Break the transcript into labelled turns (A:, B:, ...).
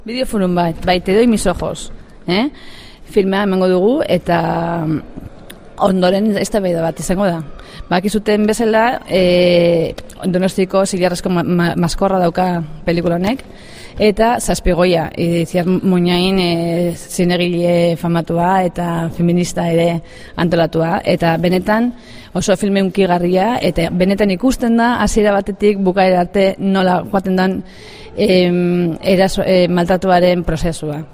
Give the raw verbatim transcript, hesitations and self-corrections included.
A: Bideofonun bat, bai, te doi mis ojos. Eh? Filmea emango dugu eta ondoren eztabaida bat izango da. Bakizuten bezala, e, Donostiko Zilarrezko ma ma maskorra dauka pelikula honek, eta Zazpigoia, Itziar Muñain e, zinegile famatua eta feminista ere antolatua, eta benetan oso filme hunkigarria, eta benetan ikusten da hasiera batetik bukaera arte nola joaten den e, eraso, e, maltratuaren prozesua.